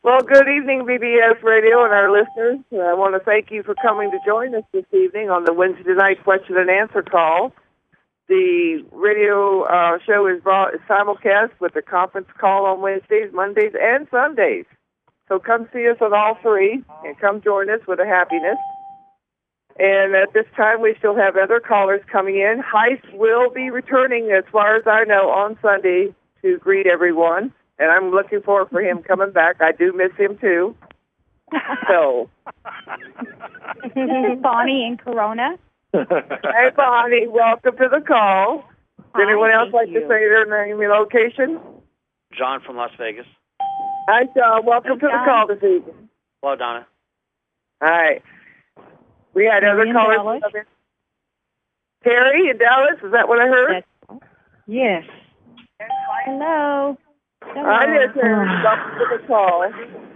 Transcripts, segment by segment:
Well, good evening, BBS Radio and our listeners. I want to thank you for coming to join us this evening on the Wednesday night question and answer call. The radio show is simulcast with a conference call on Wednesdays, Mondays, and Sundays. So come see us on all three and come join us with a happiness. And at this time, we still have other callers coming in. Heist will be returning, as far as I know, on Sunday to greet everyone. And I'm looking forward for him coming back. I do miss him, too. So. This is Bonnie in Corona. Hey, Bonnie. Welcome to the call. Does anyone else like to say their name and location? John from Las Vegas. Hi, John. Welcome to the call this evening. Hello, Donna. Hi. We had other callers. Terry in Dallas, is that what I heard? Yes. Hello. Hi there, Terry. Welcome to the call.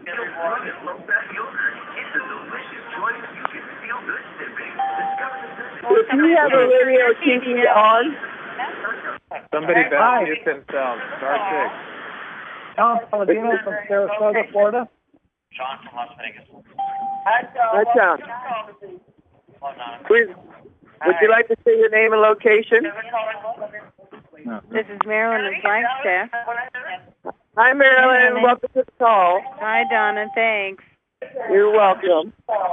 If you have a radio TV on, somebody better mute themselves. Star 6. Tom Palladino from Sarasota, Florida. John from Las Vegas. Hi, John. Please, would you like to say your name and location? This is Marilyn in Flagstaff. Hi, Marilyn. Welcome to the call. Hi, Donna. Thanks. You're welcome.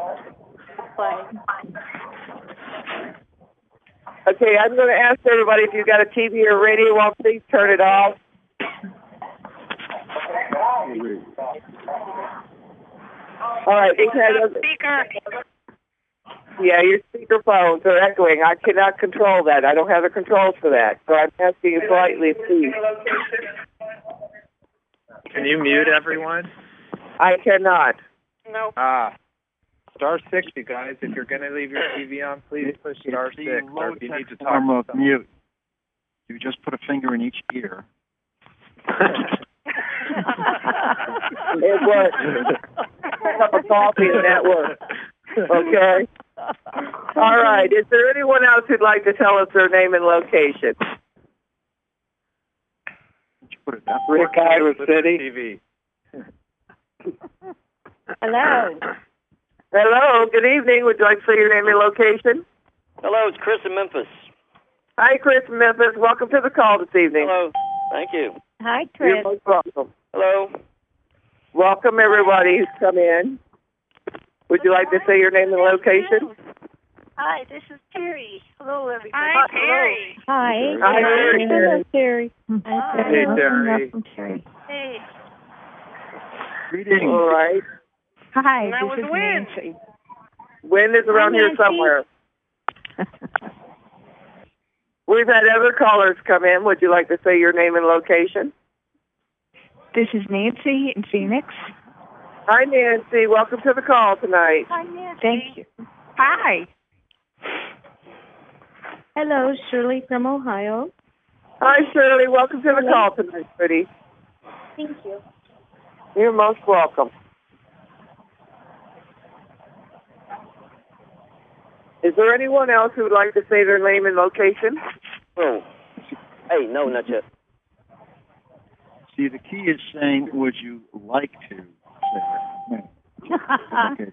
Okay, I'm going to ask everybody if you've got a TV or radio on, please turn it off. All right. Speaker. Yeah, your speaker phones are echoing. I cannot control that. I don't have the controls for that. So I'm asking you politely, please. Can you mute everyone? I cannot. No. Star 6, you guys. If you're going to leave your TV on, please push star 6. Or if you need to talk form of to mute. You just put a finger in each ear. It works. A cup of coffee and that works. Okay? All right. Is there anyone else who'd like to tell us their name and location? Rick, Iowa City. TV. Hello. Hello. Good evening. Would you like to say your name and location? Hello, it's Chris in Memphis. Hi, Chris in Memphis. Welcome to the call this evening. Hello. Thank you. Hi, You're Chris. most welcome. Hello. Welcome, everybody who's come in. Would you like to say your name and location? Hi, this is Terry. Hello, everybody. Hi, Terry. Hi. Hi, Terry. Hello, Terry. Hey, Terry. Welcome, Terry. Hey. Greetings. All right. Hi, That was this is Wynn. Nancy. Wynn is around here Nancy. somewhere. We've had other callers come in. Would you like to say your name and location? This is Nancy in Phoenix. Hi, Nancy. Welcome to the call tonight. Hi, Nancy. Thank you. Hi. Hello, Shirley from Ohio. Hi, Shirley. Welcome to the call tonight, pretty. Thank you. You're most welcome. Is there anyone else who would like to say their name and location? Oh. Hey, no, not yet. See, the key is saying, would you like to say it? Okay.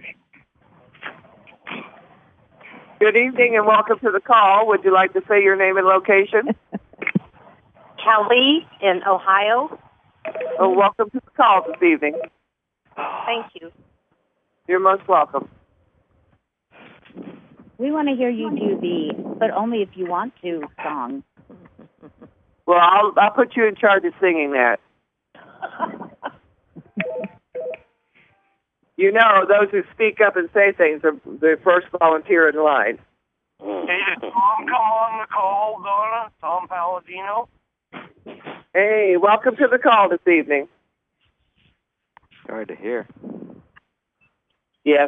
Good evening and welcome to the call. Would you like to say your name and location? Kelly in Ohio. Oh, welcome to the call this evening. Thank you. You're most welcome. We want to hear you do the, but only if you want to, song. Well, I'll put you in charge of singing that. You know, those who speak up and say things are the first volunteer in line. Hey, did Tom come on the call, Donna? Tom Palladino? Hey, welcome to the call this evening. Sorry to hear. Yes.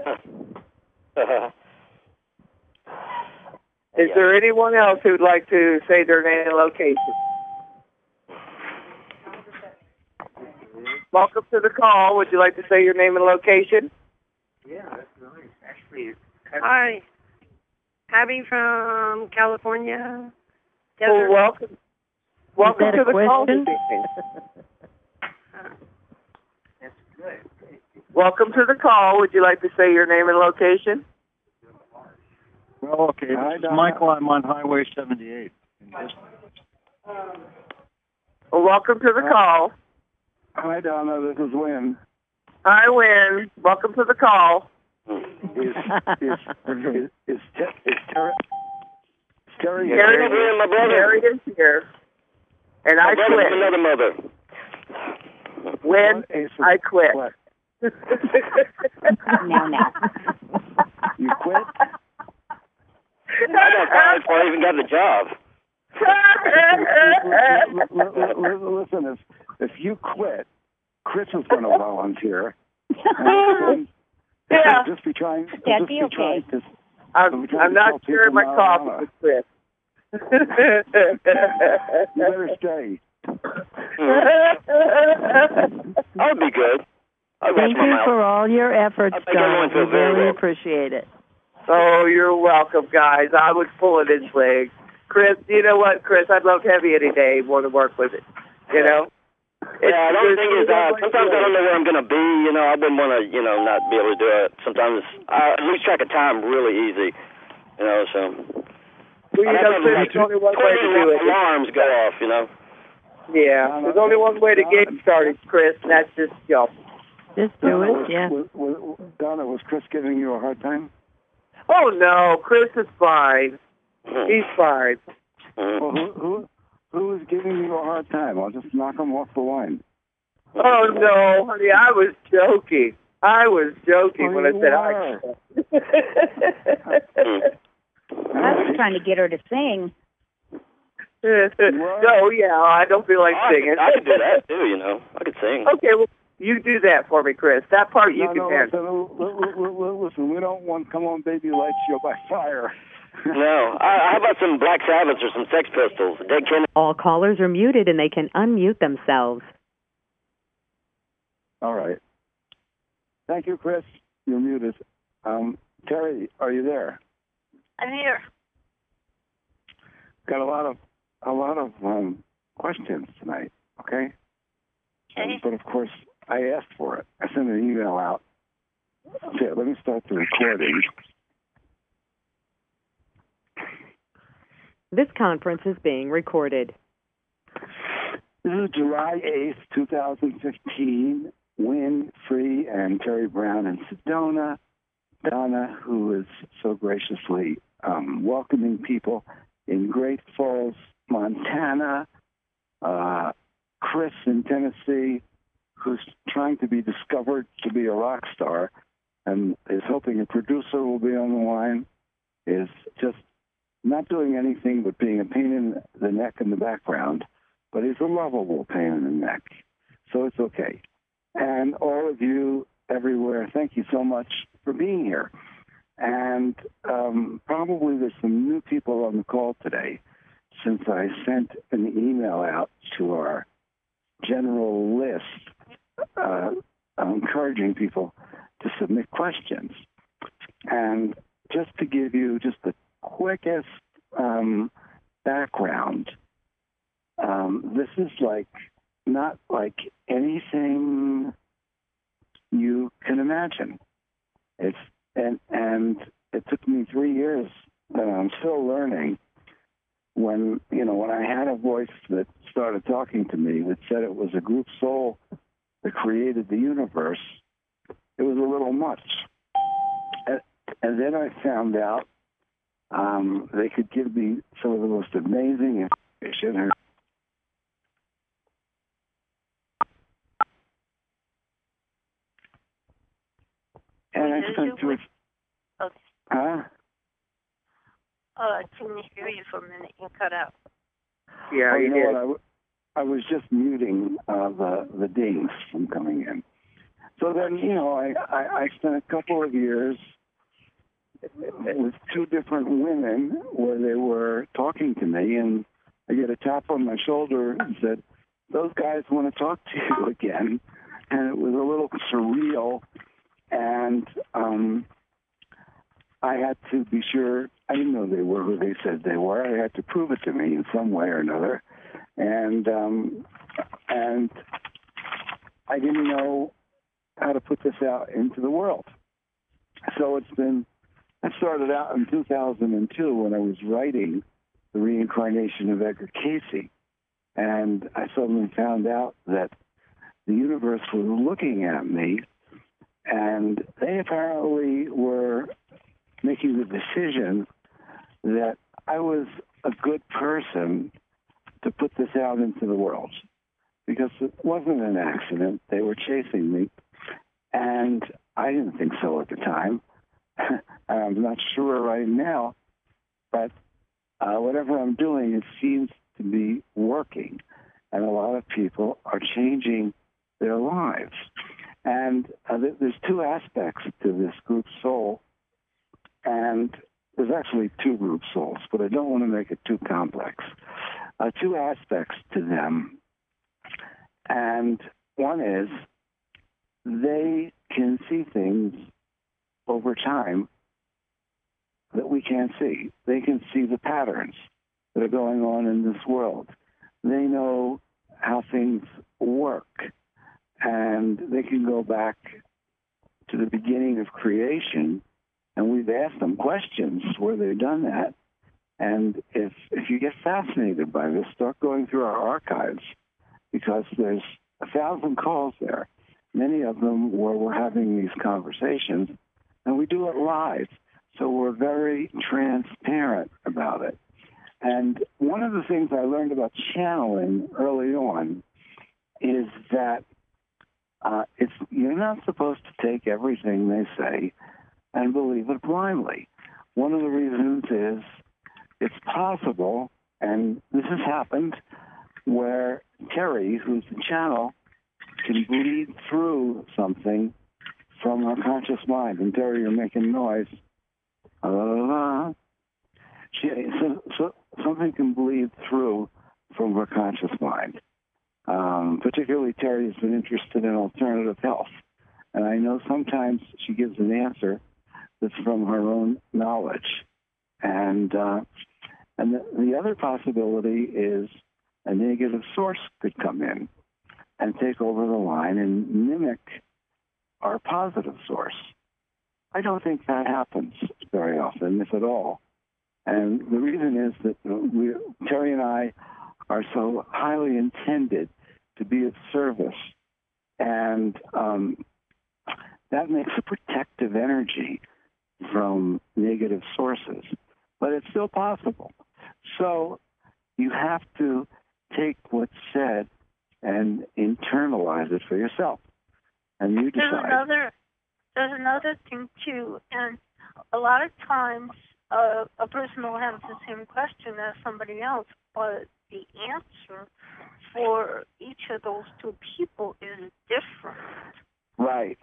Is there anyone else who'd like to say their name and location? Welcome to the call. Would you like to say your name and location? Yeah, that's nice. Actually, Hi. Abby from California. Well, welcome. Welcome that to a the call this question? evening. that's good. Welcome to the call. Would you like to say your name and location? Well, okay. This is Michael. I'm on Highway 78. Well, welcome to the call. Hi, Donna. This is Win. Hi, Win. Welcome to the call. Is Terry? Terry, my brother. Terry is here. And I brother quit. from another mother. When I quit. Now. You quit? I got fired before I even got the job. Listen, if you quit, Chris is going to volunteer. And Yeah. just be trying. That'd be okay. I'm not sure my coffee was Chris. You better stay. I'll be good. Thank you for all your efforts, Don. We really appreciate it. Oh, you're welcome, guys. I was pulling his leg. Chris, you know what, Chris? I'd love to have you any day. Want to work with it, you know? Yeah, the only thing is, sometimes I don't know where I'm going to be. You know, I wouldn't want to, not be able to do it. Sometimes I lose track of time really easy, so. Well, there's only one way to do it. Alarms go off, Yeah, there's only one way to get started, Chris, and that's just jump. Just do it, yeah. Donna, was Chris giving you a hard time? Oh, no, Chris is fine. He's fine. Well, who is giving you a hard time? I'll just knock him off the line. Oh, no, honey, I was joking. I was joking when I said I I was trying to get her to sing. No, yeah, I don't feel like singing. I could do that, too, I could sing. Okay, well, you do that for me, Chris. That part you can handle. Listen, we don't want Come On Baby Light Show by Fire. No. How about some Black Sabbath or some Sex Pistols? Dead Kennedy. All callers are muted and they can unmute themselves. All right. Thank you, Chris. You're muted. Terry, are you there? I'm here. Got a lot of questions tonight. Okay. Okay. But of course, I asked for it. I sent an email out. Okay, let me start the recording. This conference is being recorded. This is July 8th, 2015. Win, Free, and Terry Brown in Sedona. Donna, who is so graciously welcoming people in Great Falls, Montana. Chris in Tennessee, who's trying to be discovered to be a rock star and is hoping a producer will be on the line, is just not doing anything but being a pain in the neck in the background, but he's a lovable pain in the neck, so it's okay. And all of you everywhere, thank you so much for being here. And probably there's some new people on the call today, since I sent an email out to our general list encouraging people to submit questions. And just to give you just the quickest background, this is not like anything you can imagine. And it took me 3 years, and I'm still learning. When I had a voice that started talking to me that said it was a group soul that created the universe, it was a little much. And then I found out they could give me some of the most amazing information. And I spent two. Okay. Huh? I couldn't hear you for a minute. You cut out. Yeah, you did. What, I was just muting the dings from coming in. So then, I spent a couple of years with two different women where they were talking to me, and I get a tap on my shoulder and said, "Those guys want to talk to you again." And it was a little surreal, and I had to be sure. I didn't know they were who they said they were. I had to prove it to me in some way or another, and I didn't know how to put this out into the world. So I started out in 2002 when I was writing The Reincarnation of Edgar Cayce, and I suddenly found out that the universe was looking at me, and they apparently were making the decision that I was a good person to put this out into the world, because it wasn't an accident. They were chasing me, and I didn't think so at the time. I'm not sure right now, but whatever I'm doing, it seems to be working, and a lot of people are changing their lives. And there's two aspects to this group soul, and there's actually two group souls, but I don't want to make it too complex. Two aspects to them, and one is they can see things over time that we can't see. They can see the patterns that are going on in this world. They know how things work, and they can go back to the beginning of creation, and we've asked them questions where they've done that. And if you get fascinated by this, start going through our archives, because there's 1,000 calls there, many of them where we're having these conversations, and we do it live, so we're very transparent about it. And one of the things I learned about channeling early on is that you're not supposed to take everything they say and believe it blindly. One of the reasons is it's possible, and this has happened, where Terry, who's the channel, can bleed through something from her conscious mind. And Terry, you're making noise. So something can bleed through from her conscious mind. Particularly, Terry has been interested in alternative health. And I know sometimes she gives an answer that's from her own knowledge. And the other possibility is a negative source could come in and take over the line and mimic our positive source. I don't think that happens very often, if at all. And the reason is that Terry and I are so highly intended to be of service, and that makes a protective energy from negative sources. But it's still possible. So you have to take what's said and internalize it for yourself, and you decide. There's another thing too, and a lot of times a person will have the same question as somebody else, but the answer for each of those two people is different. Right.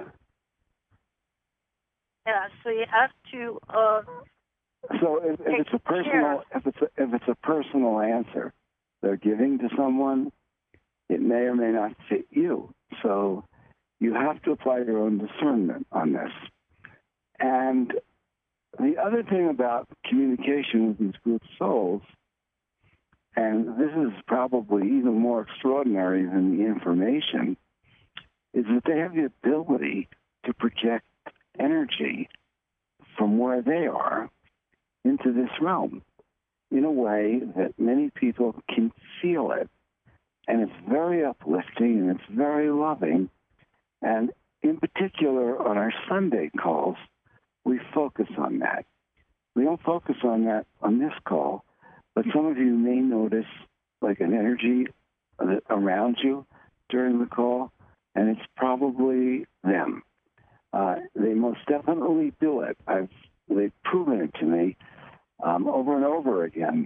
Yeah. So you have to. So if it's a personal, if it's a personal answer they're giving to someone, it may or may not fit you. So you have to apply your own discernment on this. And the other thing about communication with these group souls, and this is probably even more extraordinary than the information, is that they have the ability to project energy from where they are into this realm in a way that many people can feel it. And it's very uplifting and it's very loving. And in particular, on our Sunday calls, we focus on that. We don't focus on that on this call, but some of you may notice like an energy around you during the call, and it's probably them. They most definitely do it. They've proven it to me over and over again,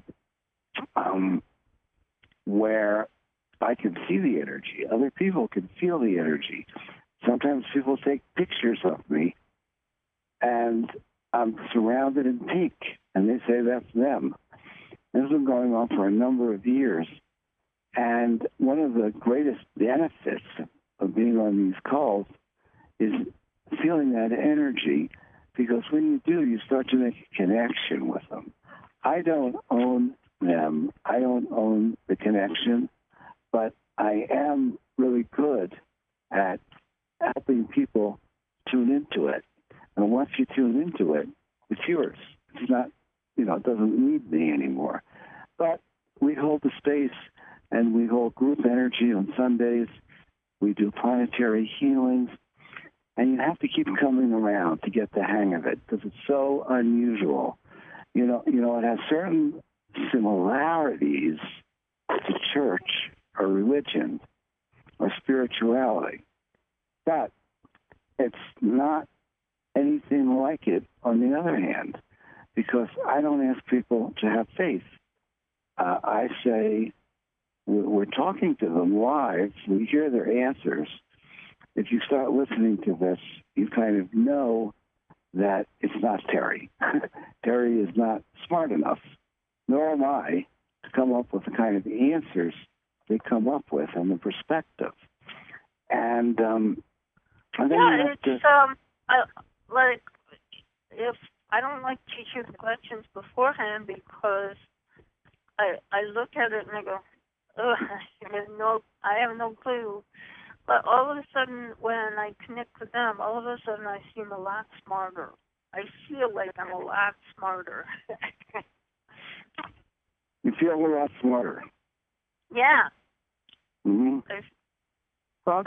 where I can see the energy. Other people can feel the energy. Sometimes people take pictures of me, and I'm surrounded in pink, and they say that's them. This has been going on for a number of years. And one of the greatest benefits of being on these calls is feeling that energy, because when you do, you start to make a connection with them. I don't own them. I don't own the connection, but I am really good at helping people tune into it. And once you tune into it, it's yours. It's not, it doesn't need me anymore. But we hold the space, and we hold group energy on Sundays. We do planetary healings. And you have to keep coming around to get the hang of it because it's so unusual. It has certain similarities to church or religion or spirituality, but it's not anything like it on the other hand, because I don't ask people to have faith. I say we're talking to them live. We hear their answers. If you start listening to this, you kind of know that it's not Terry. Terry is not smart enough, nor am I, to come up with the kind of answers they come up with and the perspective. And if I don't like to hear the questions beforehand because I look at it and I go, I have no clue. But all of a sudden, when I connect with them, all of a sudden I seem a lot smarter. I feel like I'm a lot smarter. You feel a lot smarter. Yeah. Mm-hmm. I'll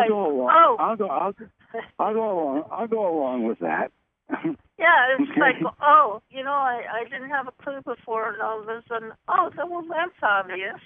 go along with that. Yeah, it's like, I didn't have a clue before, and all of a sudden, that's obvious.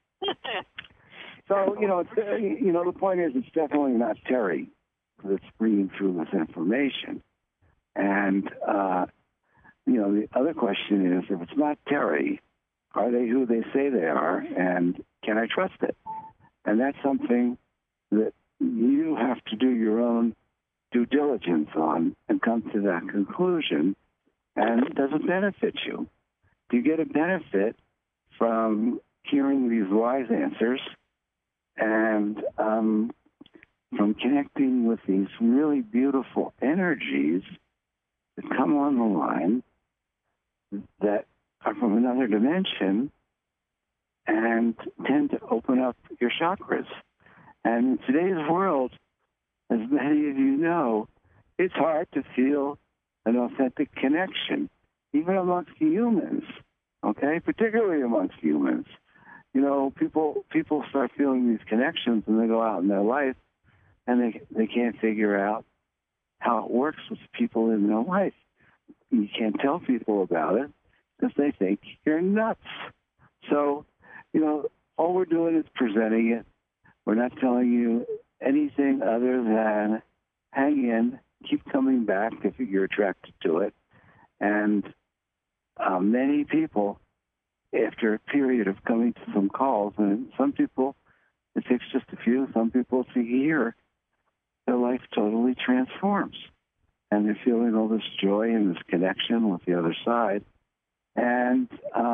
So, the point is, it's definitely not Terry that's bringing through this information. And, the other question is, if it's not Terry, are they who they say they are, and can I trust it? And that's something that you have to do your own due diligence on and come to that conclusion, and does it benefit you? Do you get a benefit from hearing these wise answers and from connecting with these really beautiful energies that come on the line that are from another dimension and tend to open up your chakras? And in today's world, as many of you know, it's hard to feel an authentic connection, even amongst humans, okay? Particularly amongst humans. People start feeling these connections and they go out in their life and they can't figure out how it works with people in their life. You can't tell people about it because they think you're nuts. So, all we're doing is presenting it. We're not telling you anything other than hang in, keep coming back if you're attracted to it. And many people, after a period of coming to some calls, and some people, it takes just a few, some people it's a year, their life totally transforms. And they're feeling all this joy and this connection with the other side. And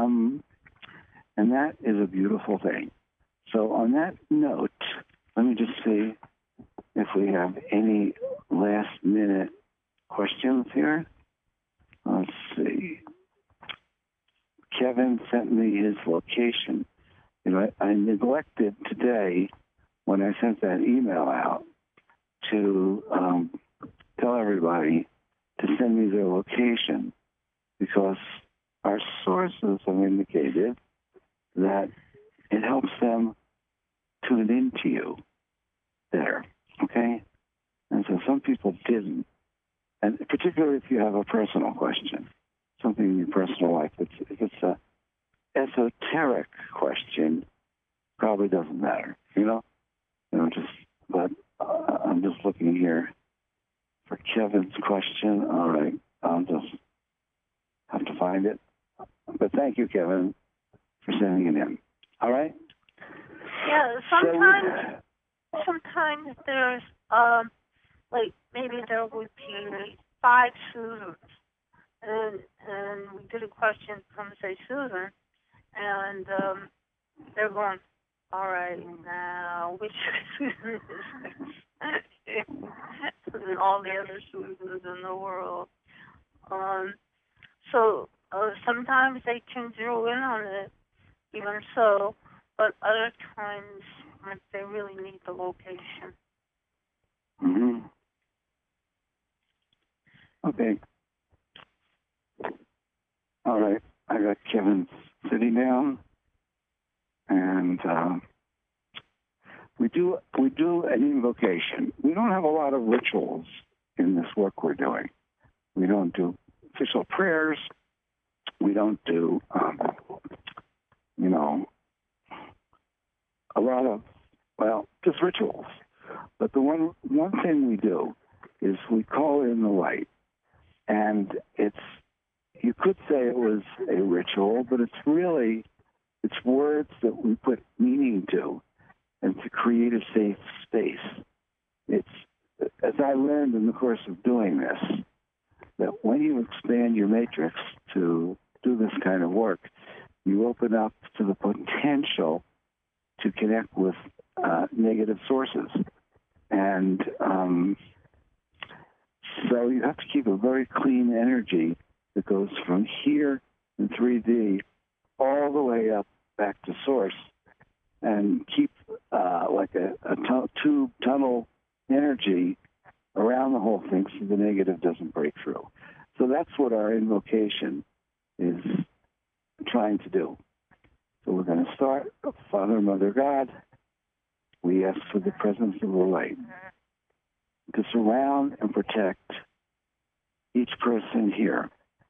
that is a beautiful thing. So on that note, let me just see if we have any last-minute questions here. Let's see. Kevin sent me his location. I neglected today, when I sent that email out, to tell everybody to send me their location, because our sources have indicated that it helps them tune into you better, okay? And so some people didn't. And particularly if you have a personal question, something in your personal life. If it's a esoteric question, probably doesn't matter, but I'm just looking here for Kevin's question. All right, I'll just have to find it. But thank you, Kevin, for sending it in. All right? Yeah, sometimes there's, maybe there would be 5 Susans. And we did a question from, say, Susan, and they're going, all right, now, which Susan is this? And all the other Susans in the world. So sometimes they can zero in on it, even so, but other times they really need the location. Mm-hmm. Okay. All right. I got Kevin sitting down, and we do an invocation. We don't have a lot of rituals in this work we're doing. We don't do official prayers. We don't do, a lot of, just rituals. But the one thing we do is we call in the light. And you could say it was a ritual, but it's words that we put meaning to and to create a safe space. It's, as I learned in the course of doing this, that when you expand your matrix to do this kind of work, you open up to the potential to connect with negative sources. And so you have to keep a very clean energy that goes from here in 3D all the way up back to source, and keep like a tube tunnel energy around the whole thing so the negative doesn't break through. So that's what our invocation is trying to do. So we're going to start, Father, Mother, God. We ask for the presence of the light to surround and protect each person here.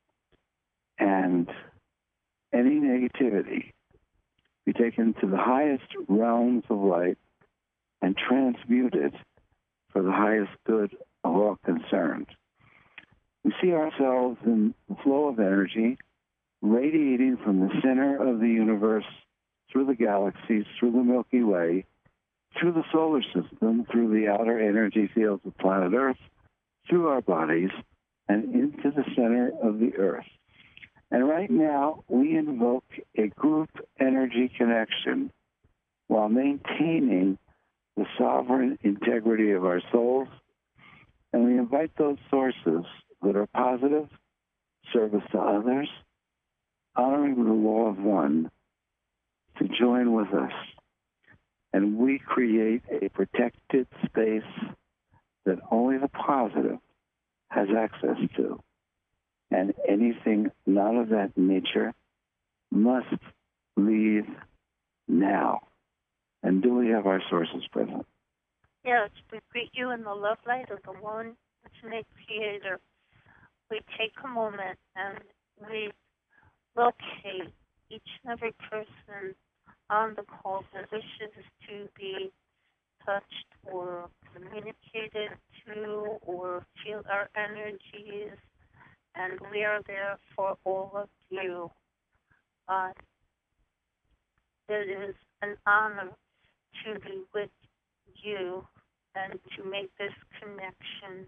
And any negativity be taken to the highest realms of light and transmuted for the highest good of all concerned. We see ourselves in the flow of energy radiating from the center of the universe through the galaxies, through the Milky Way, through the solar system, through the outer energy fields of planet Earth, through our bodies, and into the center of the Earth. And right now, we invoke a group energy connection while maintaining the sovereign integrity of our souls. And we invite those sources that are positive, service to others, honoring the law of one, to join with us. And we create a protected space that only the positive has access to. And anything not of that nature must leave now. And do we have our sources present? Yes, we greet you in the love light of the one ultimate creator. We take a moment and we locate each and every person on the call that wishes to be touched or communicated to or feel our energies, and we are there for all of you. It is an honor to be with you and to make this connection.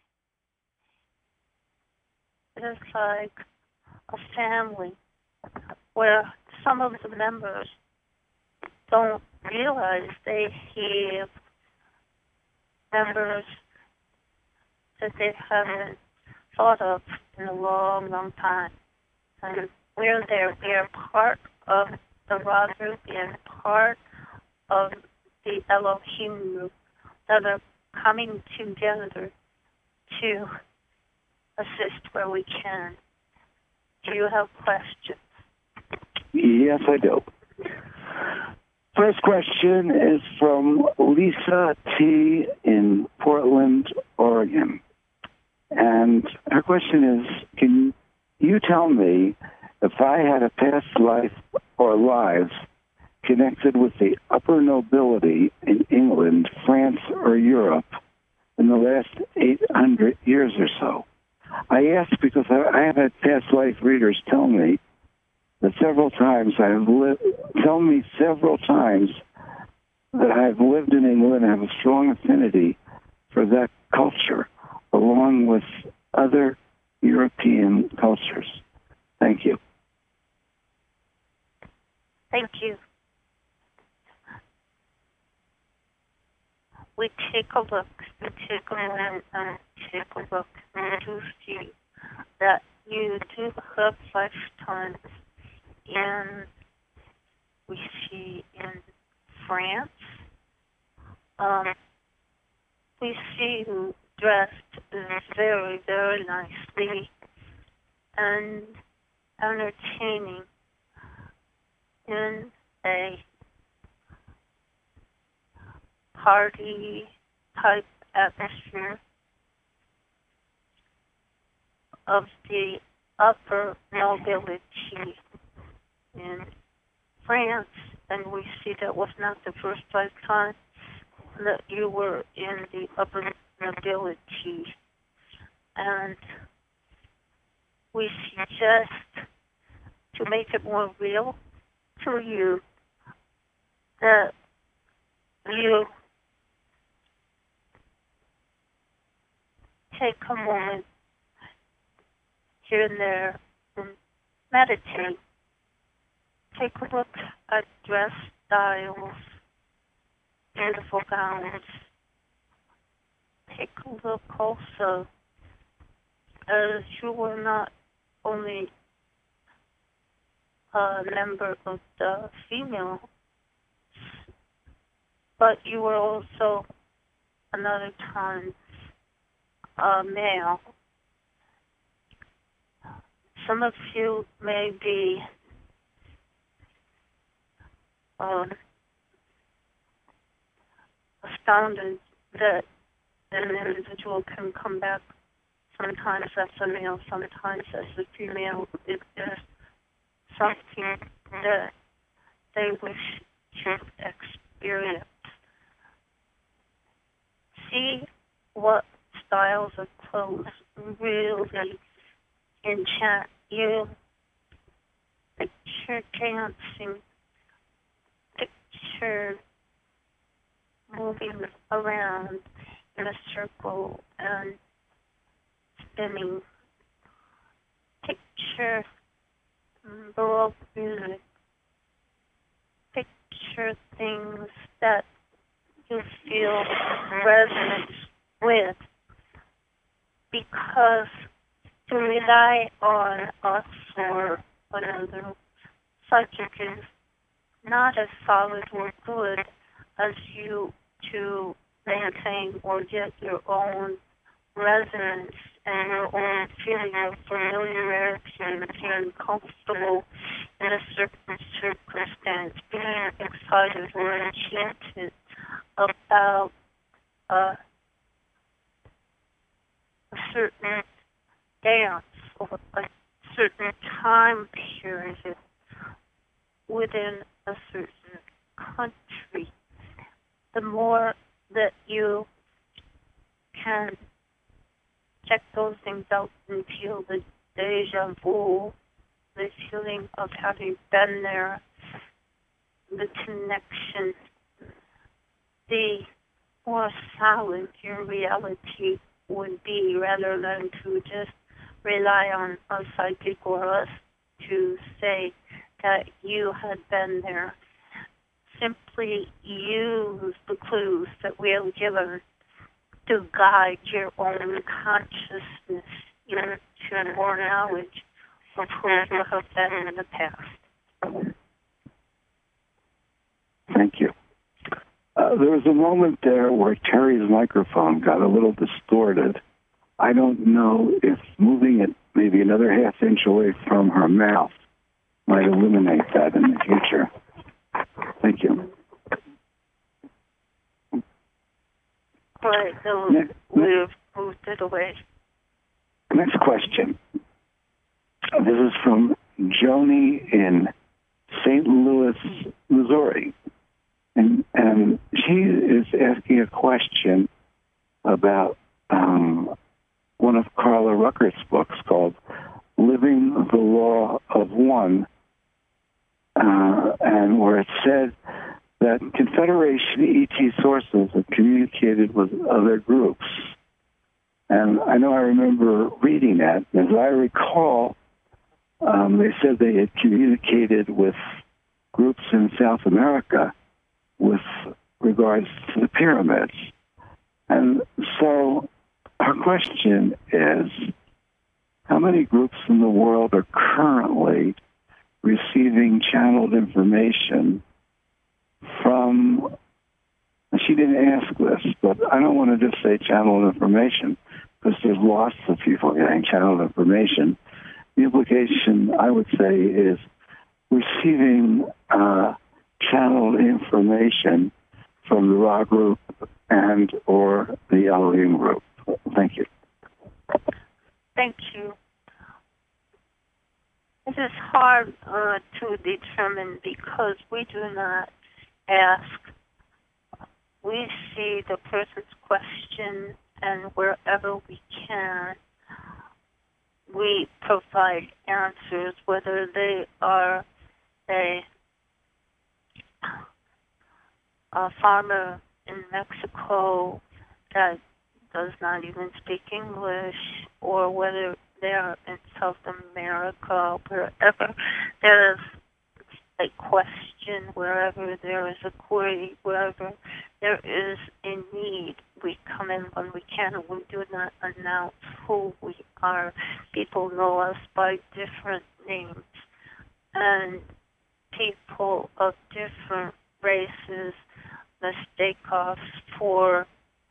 It is like a family where some of the members don't realize they have members that they haven't thought of in a long, long time. And we're there. We are part of the Ra group and part of the Elohim group that are coming together to assist where we can. Do you have questions? Yes, I do. First question is from Lisa T. in Portland, Oregon. And her question is, can you tell me if I had a past life or lives connected with the upper nobility in England, France, or Europe in the last 800 years or so? I ask because I have had past life readers tell me that several times that I've lived in England and have a strong affinity for that culture, along with other European cultures. Thank you. Thank you. We take a look, we take a moment and take a look, and do see that you do have lifetimes we see in France. We see dressed very, very nicely and entertaining in a party-type atmosphere of the upper nobility in France, and we see that was not the first time that you were in the upper nobility. And we suggest, to make it more real to you, that you take a moment here and there and meditate. Take a look at dress styles, beautiful gowns. Take a look also, as you were not only a member of the female, but you were also another time a male. Some of you may be astounded that an individual can come back sometimes as a male, sometimes as a female. It is something that they wish to experience. See what styles of clothes really enchant you. Picture dancing. Picture moving around in a circle and spinning. Picture Baroque music. Picture things that you feel resonance with, because to rely on us or another subject is not as solid or good as you to maintain or get your own resonance and your own feeling of familiarity and feeling comfortable in a certain circumstance, being excited or enchanted about a certain dance or a certain time period within a certain country. The more that you can check those things out and feel the deja vu, the feeling of having been there, the connection, the more solid your reality would be, rather than to just rely on a psychic or us to say that you had been there. Simply use the clues that we have given to guide your own consciousness into more knowledge of who you have been in the past. Thank you. There was a moment there where Terry's microphone got a little distorted. I don't know if moving it maybe another half-inch away from her mouth might eliminate that in the future. Thank you. Right, so we've moved it away. Next question. This is from Joni in St. Louis, Missouri. And she is asking a question about one of Carla Ruckert's books called Living the Law of One, and where it said that Confederation ET sources have communicated with other groups. And I know I remember reading that. As I recall, they said they had communicated with groups in South America with regards to the pyramids. And so our question is, how many groups in the world are currently receiving channeled information from, she didn't ask this, but I don't want to just say channeled information because there's lots of people getting channeled information. The implication, I would say, is receiving channeled information from the Ra group and or the Elohim group. Thank you. Thank you. It is hard to determine because we do not ask. We see the person's question, and wherever we can, we provide answers, whether they are a farmer in Mexico that does not even speak English, or whether they are in South America, wherever there is a question, wherever there is a query, wherever there is a need, we come in when we can, and we do not announce who we are. People know us by different names, and people of different races mistake us for,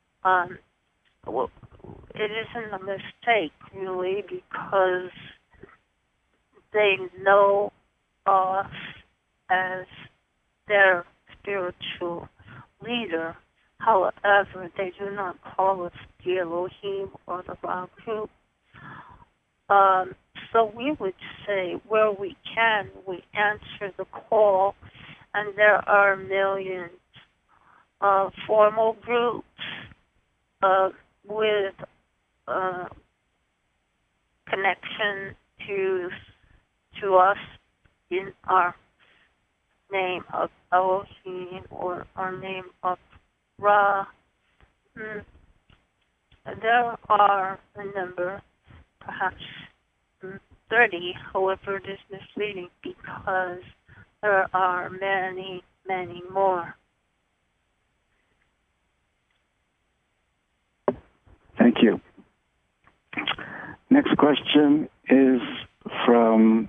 it isn't a mistake, really, because they know us as their spiritual leader. However, they do not call us the Elohim or the Ra group. So we would say where we can, we answer the call, and there are millions of formal groups with connection to us in our name of Elohim or our name of Ra. There are a number, perhaps 30, however it is misleading because there are many, many more. Thank you. Next question is from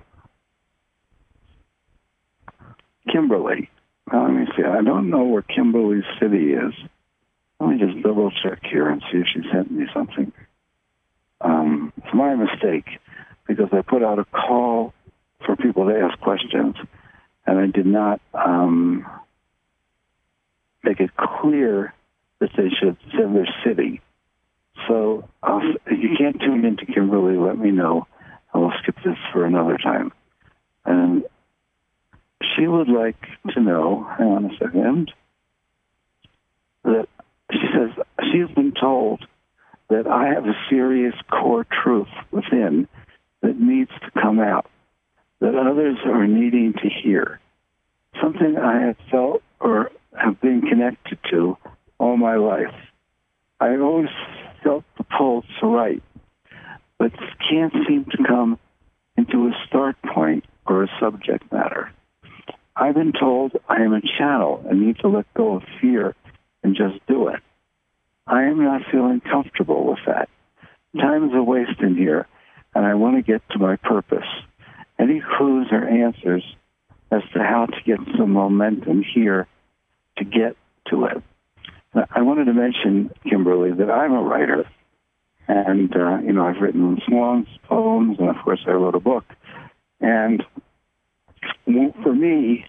Kimberly. Let me see. I don't know where Kimberly City is. Let me just double check here and see if she sent me something. It's my mistake because I put out a call for people to ask questions, and I did not make it clear that they should send their city. So if you can't tune into Kimberly, let me know, and we'll skip this for another time. And she would like to know, hang on a second, that she says she's been told that I have a serious core truth within that needs to come out, that others are needing to hear, something I have felt or have been connected to all my life. I always felt the pull to write, but can't seem to come into a start point or a subject matter. I've been told I am a channel and need to let go of fear and just do it. I am not feeling comfortable with that. Time is a waste in here, and I want to get to my purpose. Any clues or answers as to how to get some momentum here to get to it? I wanted to mention, Kimberly, that I'm a writer, and I've written songs, poems, and of course I wrote a book. And for me,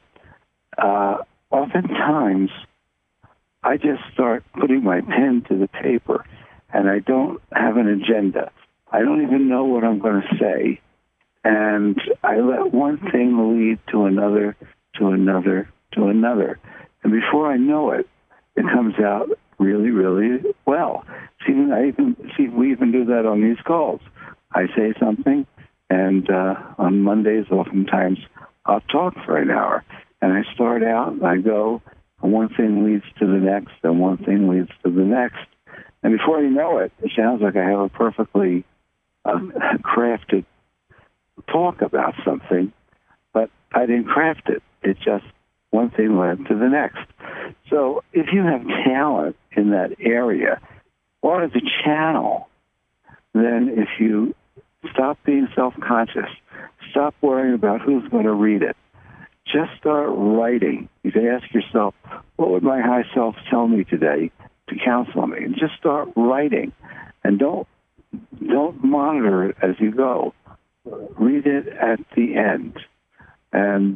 oftentimes I just start putting my pen to the paper, and I don't have an agenda. I don't even know what I'm going to say, and I let one thing lead to another, to another, to another, and before I know it, it comes out really, really well. We even do that on these calls. I say something, and on Mondays, oftentimes, I'll talk for an hour. And I start out, and I go, and one thing leads to the next, and one thing leads to the next. And before you know it, it sounds like I have a perfectly crafted talk about something, but I didn't craft it. It just one thing led to the next. So if you have talent in that area or the channel, then if you stop being self-conscious, stop worrying about who's going to read it, just start writing. You can ask yourself, what would my high self tell me today to counsel me? And just start writing, and don't monitor it as you go. Read it at the end. And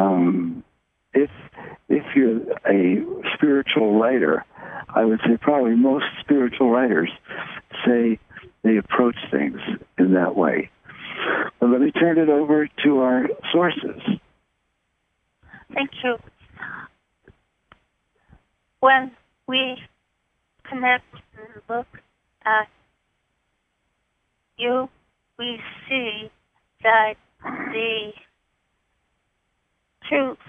if you're a spiritual writer, I would say probably most spiritual writers say they approach things in that way. But let me turn it over to our sources. Thank you. When we connect and look at you, we see that the truth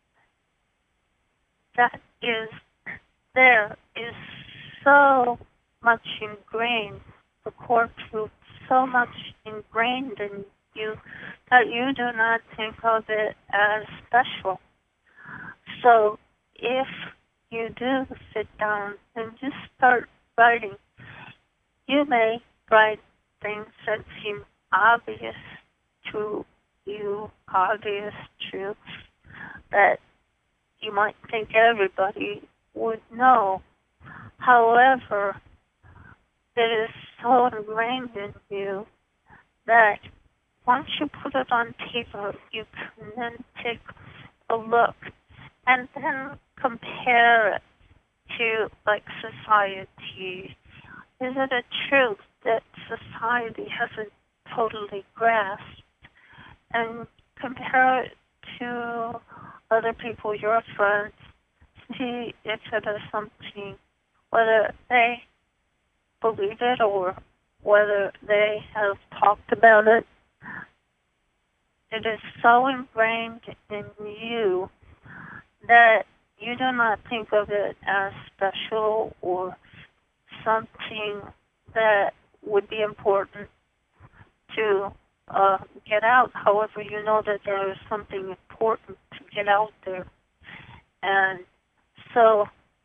that is there is so much ingrained, the core truth, so much ingrained in you that you do not think of it as special. So if you do sit down and just start writing, you may write things that seem obvious to you, obvious truths that you might think everybody would know. However, it is so ingrained in you that once you put it on paper, you can then take a look and then compare it to, like, society. Is it a truth that society hasn't totally grasped? And compare it to other people, your friends. See if it is something, whether they believe it or whether they have talked about it. It is so ingrained in you that you do not think of it as special or something that would be important to get out. However, you know that there is something important to get out there. And so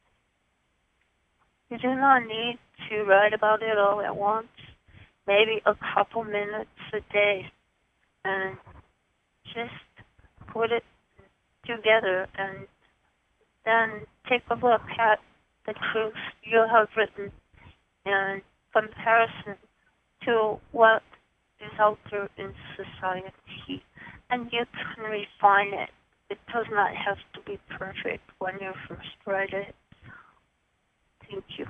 you do not need to write about it all at once, maybe a couple minutes a day, and just put it together and then take a look at the truth you have written in comparison to what is out there in society. And you can refine it. It does not have to be perfect when you first write it. Thank you.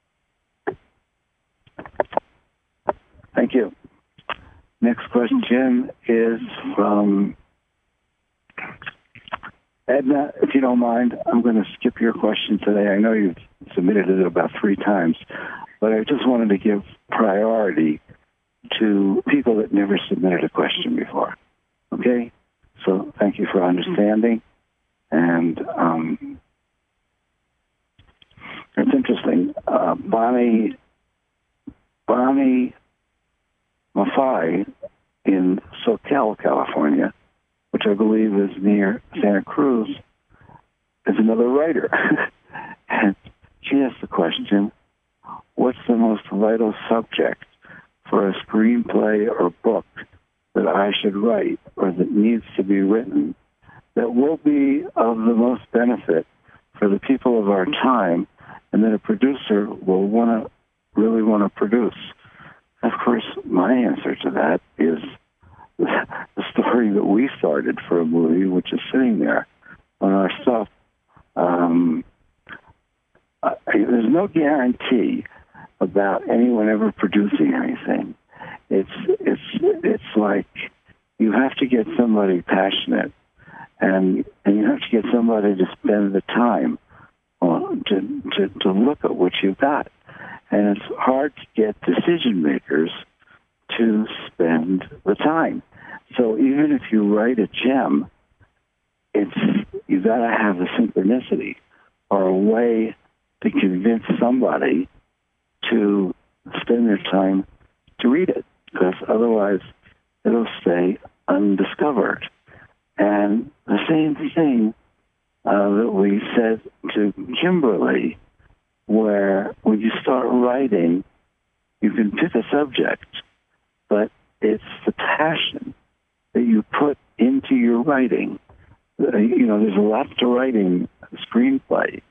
Thank you. Next question is from Edna. If you don't mind, I'm going to skip your question today. I know you've submitted it about 3 times, but I just wanted to give priority to people that never submitted a question before. Okay? So thank you for understanding. And it's interesting. Bonnie Maffei in Soquel, California, which I believe is near Santa Cruz, is another writer. And she asked the question, what's the most vital subject for a screenplay or book that I should write or that needs to be written that will be of the most benefit for the people of our time and that a producer will really want to produce? Of course, my answer to that is the story that we started for a movie, which is sitting there on our stuff. There's no guarantee about anyone ever producing anything. It's like you have to get somebody passionate, and you have to get somebody to spend the time to look at what you've got. And it's hard to get decision makers to spend the time. So even if you write a gem, you got to have the synchronicity or a way to convince somebody to spend their time to read it, because otherwise it'll stay undiscovered. And the same thing that we said to Kimberly, where when you start writing, you can pick a subject, but it's the passion that you put into your writing. There's a lot to writing a screenplay,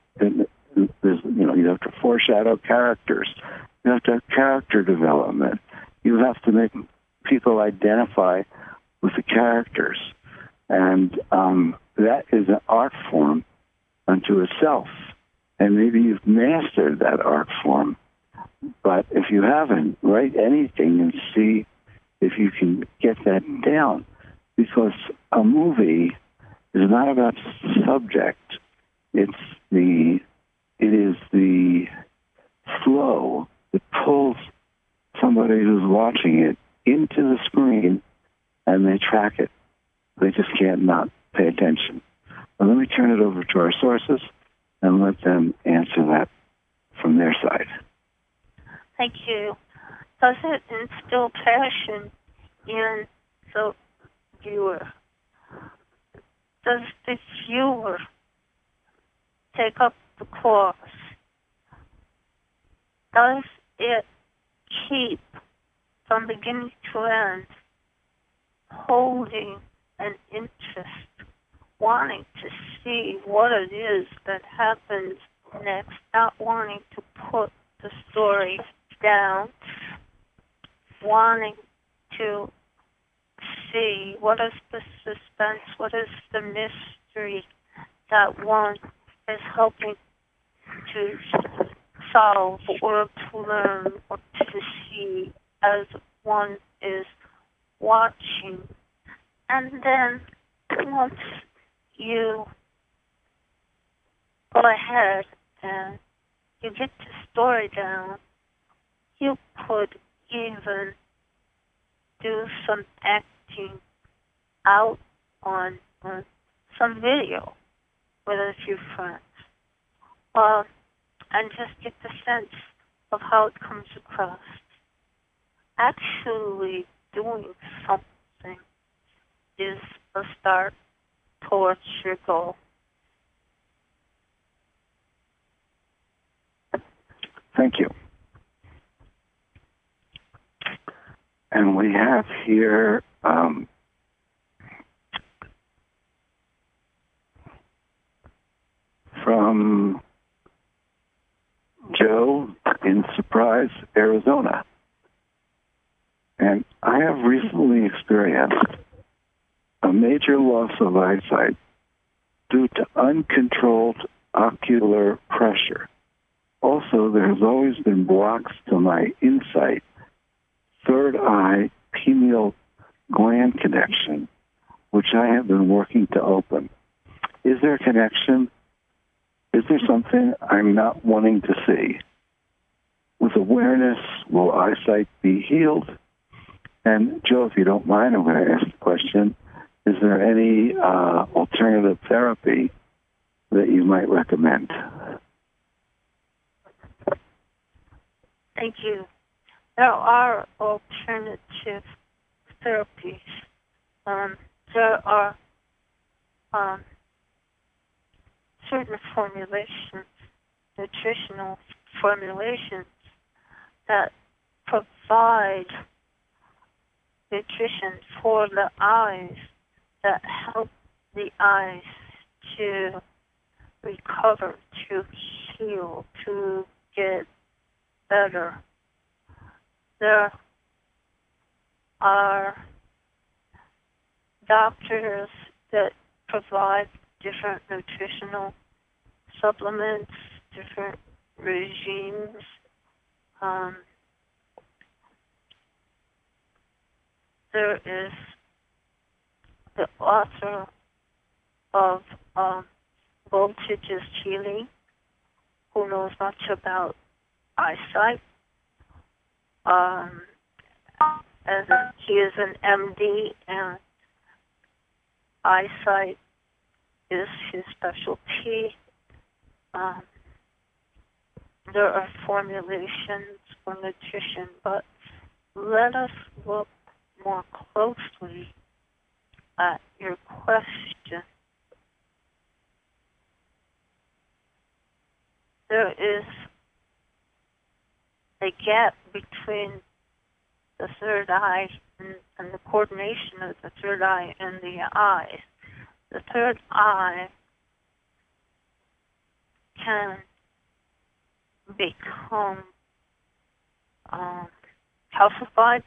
foreshadow characters. You have to have character development. You have to make people identify with the characters. And that is an art form unto itself. And maybe you've mastered that art form. But if you haven't, write anything and see if you can get that down. Because a movie is not about subject. It is the flow that pulls somebody who's watching it into the screen, and they track it. They just can't not pay attention. Well, let me turn it over to our sources and let them answer that from their side. Thank you. Does it instill passion in the viewer? Does the viewer take up the cause? Does it keep, from beginning to end, holding an interest, wanting to see what it is that happens next, not wanting to put the story down, wanting to see what is the suspense, what is the mystery that one is helping to solve or to learn or to see as one is watching. And then once you go ahead and you get the story down, you could even do some acting out on some video with a few friends. And just get the sense of how it comes across. Actually doing something is a start towards your goal. Thank you. And we have here from Joe in Surprise, Arizona. And I have recently experienced a major loss of eyesight due to uncontrolled ocular pressure. Also, there has always been blocks to my insight, third eye pineal gland connection, which I have been working to open. Is there a connection? Is there something I'm not wanting to see? With awareness, will eyesight be healed? And Joe, if you don't mind, I'm going to ask the question, is there any alternative therapy that you might recommend? Thank you. There are alternative therapies. There are certain formulations, nutritional formulations, that provide nutrition for the eyes that help the eyes to recover, to heal, to get better. There are doctors that provide different nutritional supplements, different regimes. There is the author of Voltage is Healing, who knows much about eyesight. He is an MD, and eyesight is his specialty. There are formulations for nutrition, but let us look more closely at your question. There is a gap between the third eye and the coordination of the third eye and the eye. The third eye can become calcified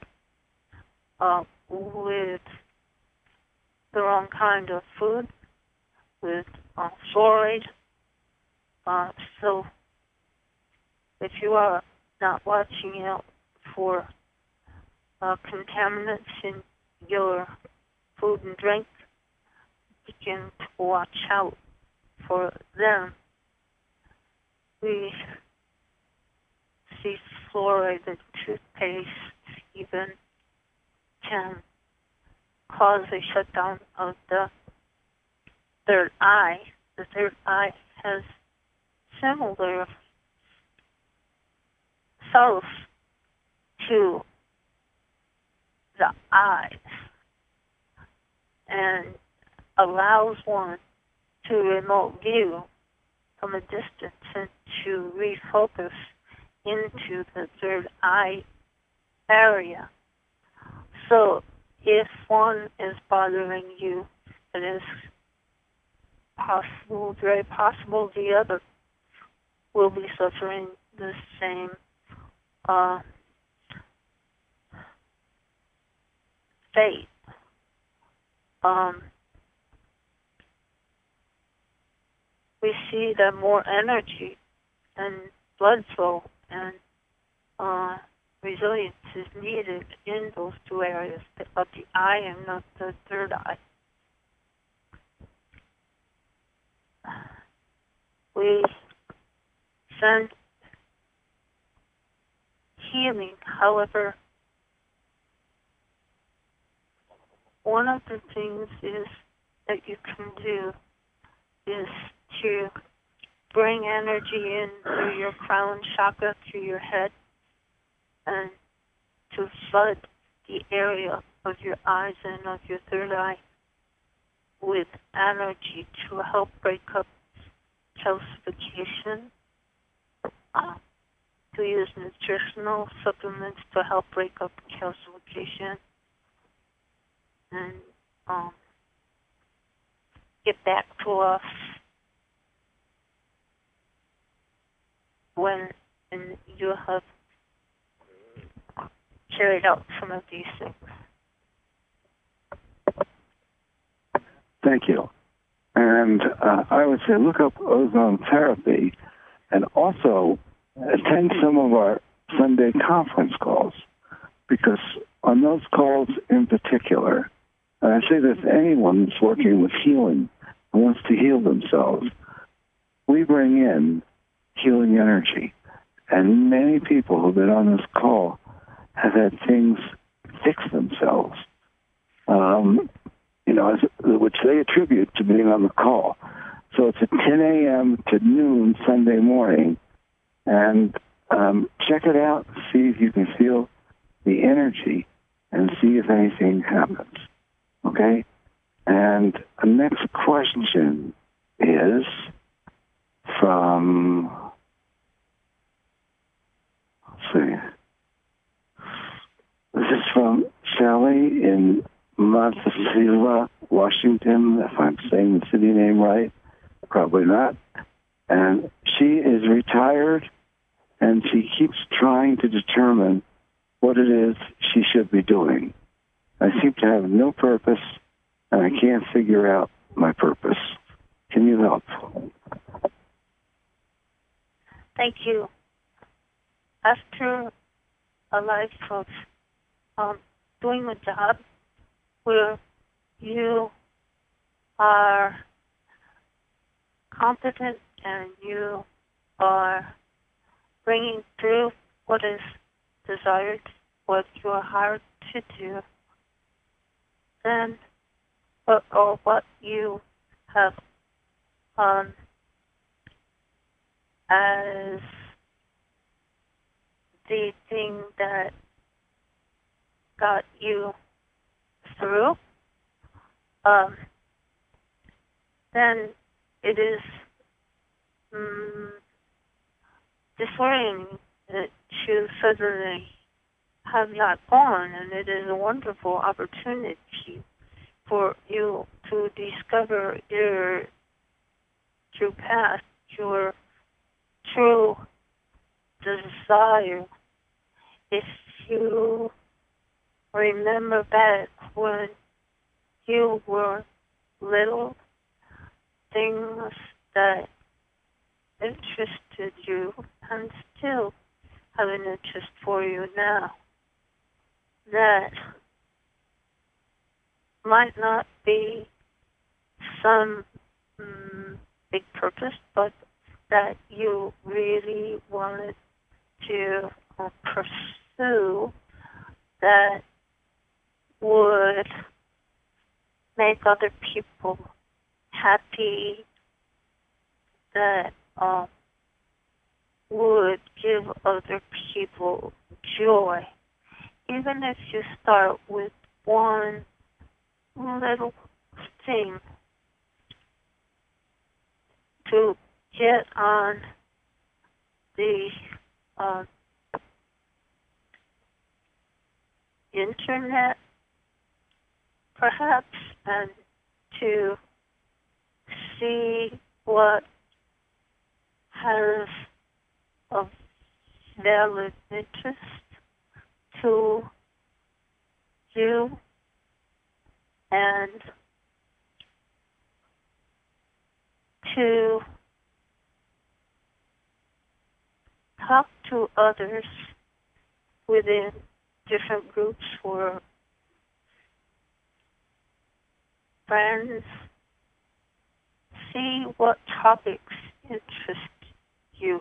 with the wrong kind of food, with fluoride. So if you are not watching out for contaminants in your food and drink, begin to watch out for them. We see fluoride in toothpaste even can cause a shutdown of the third eye. The third eye has similar cells to the eyes and allows one to remote view from a distance and to refocus into the third eye area. So if one is bothering you, it is possible, very possible the other will be suffering the same fate. We see that more energy and blood flow and resilience is needed in those two areas of the eye and not the third eye. We send healing. However, one of the things is that you can do is to bring energy in through your crown chakra, through your head, and to flood the area of your eyes and of your third eye with energy to help break up calcification, to use nutritional supplements to help break up calcification, and get back to us when you have carried out some of these things. Thank you. And I would say look up ozone therapy and also attend some of our Sunday conference calls, because on those calls in particular, and I say this to anyone that's working with healing and wants to heal themselves, we bring in healing energy. And many people who've been on this call have had things fix themselves, which they attribute to being on the call. So it's at 10 a.m. to noon Sunday morning. And check it out, see if you can feel the energy and see if anything happens. Okay? And the next question is from, let's see, this is from Sally in Montesilva, Washington, if I'm saying the city name right, probably not. And she is retired, and she keeps trying to determine what it is she should be doing. I seem to have no purpose, and I can't figure out my purpose. Can you help? Thank you. After a life of doing a job where you are competent and you are bringing through what is desired, what you are hired to do, then or what you have as the thing that got you through, then it is disorienting that you suddenly have not gone, and it is a wonderful opportunity for you to discover your true path, your true desire. If you remember back when you were little, things that interested you and still have an interest for you now, that might not be some big purpose, but that you really wanted to pursue, that would make other people happy, that would give other people joy. Even if you start with one little thing to get on the internet, perhaps, and to see what has of valid interest to you, and to talk to others within different groups or friends. See what topics interest you.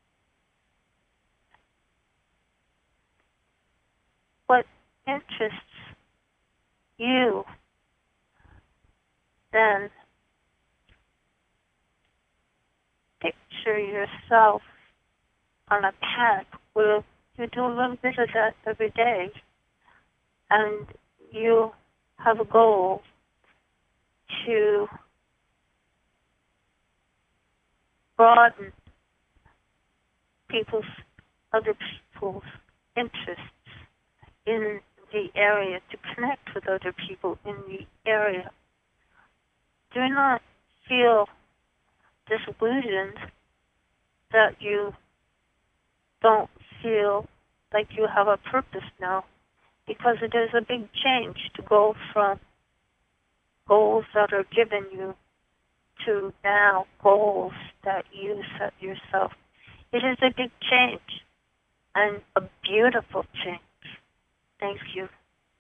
What interests you, then picture yourself on a path where you do a little bit of that every day, and you have a goal to broaden other people's interests in the area, to connect with other people in the area. Do not feel disillusioned that you don't feel like you have a purpose now, because it is a big change to go from goals that are given you to now goals that you set yourself. It is a big change and a beautiful change. Thank you.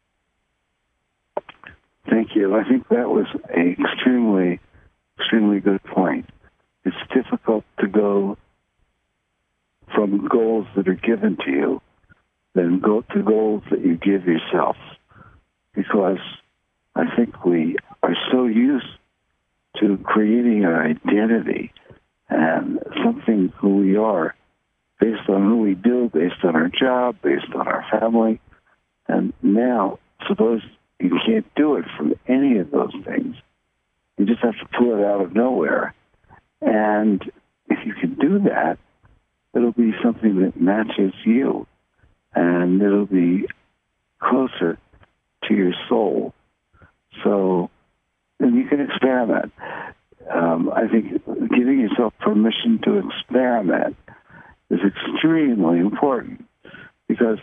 Thank you. I think that was an extremely, extremely good point. It's difficult to go from goals that are given to you than go to goals that you give yourself, because I think we are so used to creating an identity and something who we are based on who we do, based on our job, based on our family. And now, suppose you can't do it from any of those things. You just have to pull it out of nowhere. And if you can do that, it'll be something that matches you, and it'll be closer to your soul. So then you can experiment. I think giving yourself permission to experiment is extremely important, because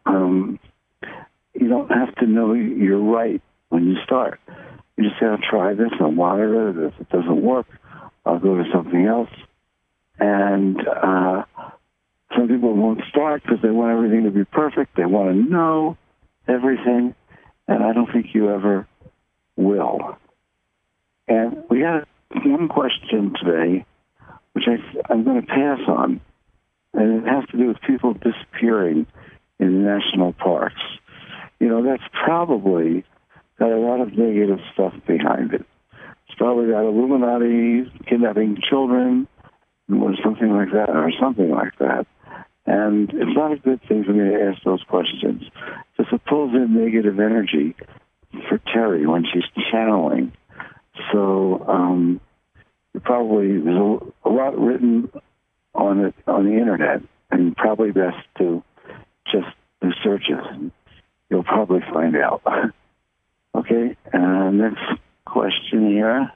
you don't have to know you're right when you start. You just have to try this and monitor it. If it doesn't work, I'll go to something else. And some people won't start because they want everything to be perfect. They want to know everything, and I don't think you ever will. And we had one question today, which I'm going to pass on, and it has to do with people disappearing in national parks. You know, that's probably got a lot of negative stuff behind it. It's probably got Illuminati kidnapping children, or something like that, And it's not a good thing for me to ask those questions, because it pulls in negative energy for Terry when she's channeling. So there's a lot written on it on the internet, and probably best to just do searches. You'll probably find out. Okay, next question here.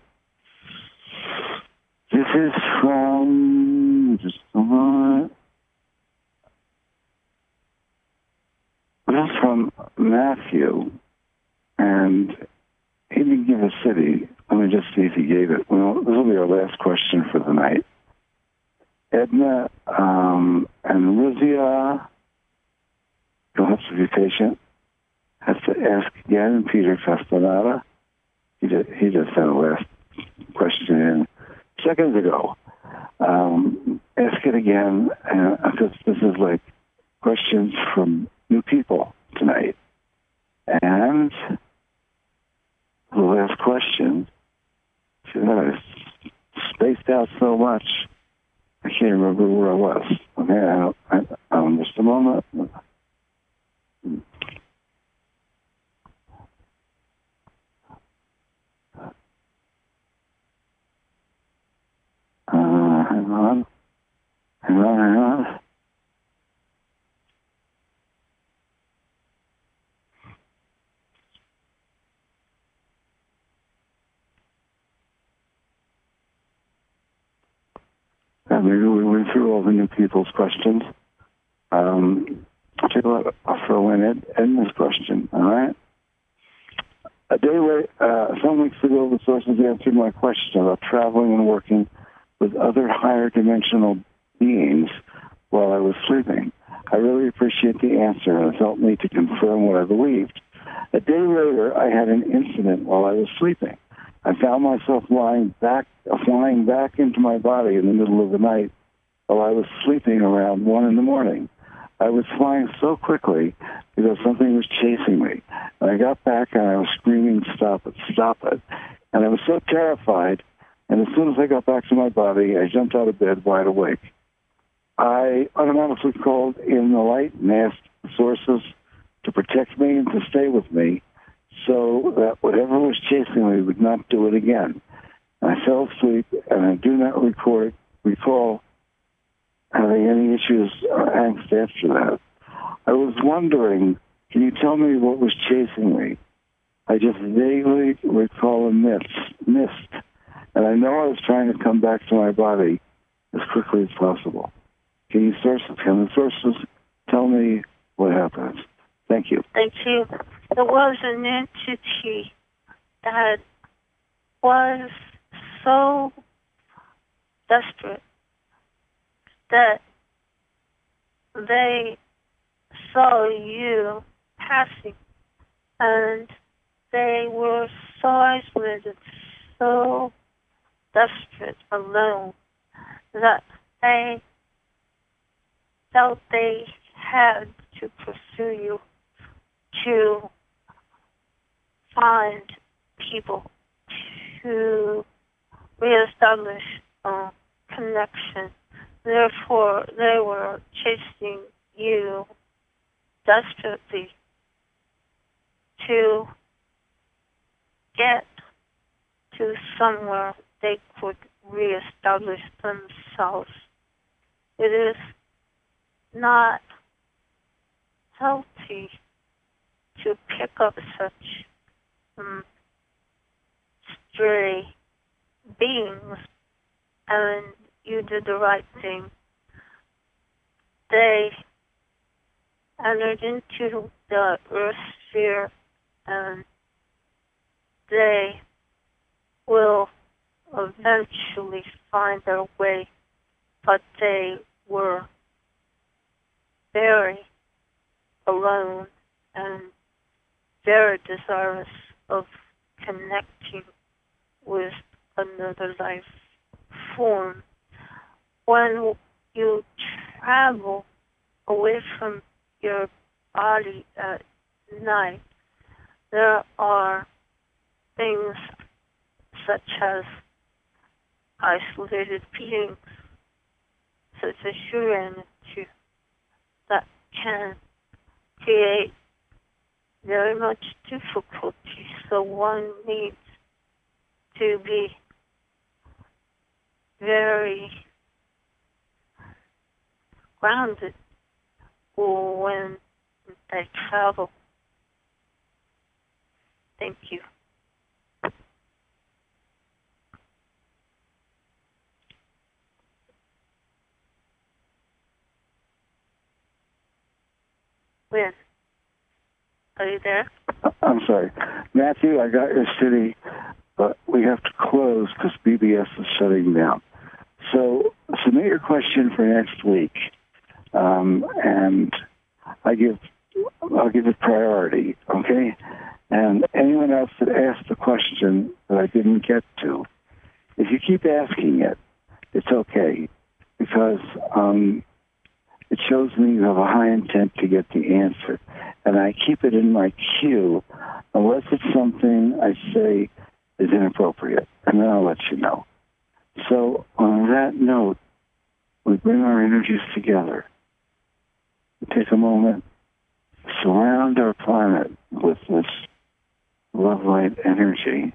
This is from, just a moment. you, and he didn't give a city. Let me just see if he gave it. Well, this will be our last question for the night. Edna and Rizia, you'll have to be patient. Have to ask again. And Peter Castaneda, he just had a last question in seconds ago. Ask it again, because this is like questions from new people tonight. And the last question, I spaced out so much, I can't remember where I was. Okay, just a moment. Hang on. Maybe we went through all the new people's questions. I'll throw in Edna's question, all right? Some weeks ago, the sources answered my question about traveling and working with other higher dimensional beings while I was sleeping. I really appreciate the answer, and it helped me to confirm what I believed. A day later, I had an incident while I was sleeping. I found myself flying back into my body in the middle of the night while I was sleeping around 1 a.m. I was flying so quickly because something was chasing me. And I got back and I was screaming, "Stop it, stop it." And I was so terrified. And as soon as I got back to my body, I jumped out of bed wide awake. I automatically called in the light and asked the sources to protect me and to stay with me so that whatever was chasing me would not do it again. And I fell asleep, and I do not recall having any issues or angst after that. I was wondering, can you tell me what was chasing me? I just vaguely recall a mist, and I know I was trying to come back to my body as quickly as possible. Can the sources tell me what happens? Thank you. Thank you. There was an entity that was so desperate that they saw you passing, and they were so isolated, so desperate, alone, that they felt they had to pursue you to find people to reestablish a connection. Therefore, they were chasing you desperately to get to somewhere they could reestablish themselves. It is not healthy to pick up such stray beings, and you did the right thing. They entered into the earth sphere, and they will eventually find their way, but they were very alone and very desirous of connecting with another life form. When you travel away from your body at night, there are things such as isolated beings, such as humanity, that can create very much difficulty. So one needs to be very grounded when they travel. Thank you. When Are you there? I'm sorry. Matthew, I got your city, but we have to close because BBS is shutting down. So submit your question for next week, and I'll give it priority, okay? And anyone else that asked a question that I didn't get to, if you keep asking it, it's okay, because it shows me you have a high intent to get the answer. And I keep it in my queue unless it's something I say is inappropriate, and then I'll let you know. So on that note, we bring our energies together. We take a moment, surround our planet with this love light energy.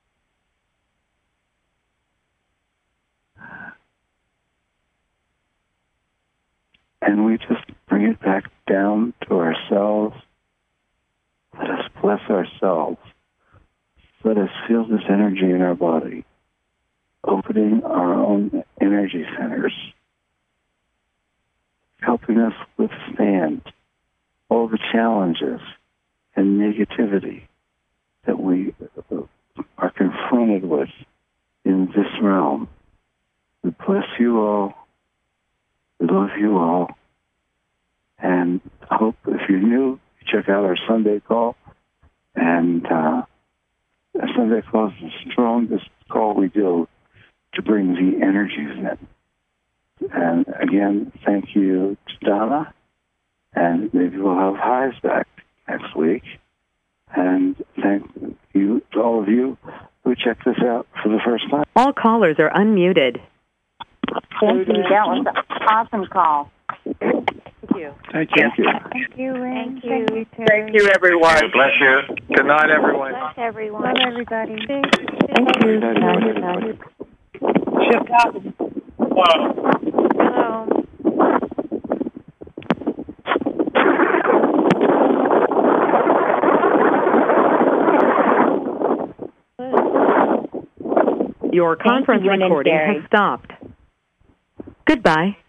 And we just bring it back down to ourselves. Let us bless ourselves. Let us feel this energy in our body, opening our own energy centers, helping us withstand all the challenges and negativity that we are confronted with in this realm. We bless you all. We love you all. And I hope if you're new, check out our Sunday call. And our Sunday call is the strongest call we do to bring the energies in. And again, thank you to Donna. And maybe we'll have highs back next week. And thank you to all of you who checked this out for the first time. All callers are unmuted. Thank you. That was an awesome call. Thank you. Thank you. Thank you, Lynn. Thank you. Thank you, Terry. Thank you, everyone. Bless you. Good night, everyone. Bless everyone. Love everybody. Thank you. Shift out. Hello. Your conference Lynn and recording Terry. has stopped. Goodbye.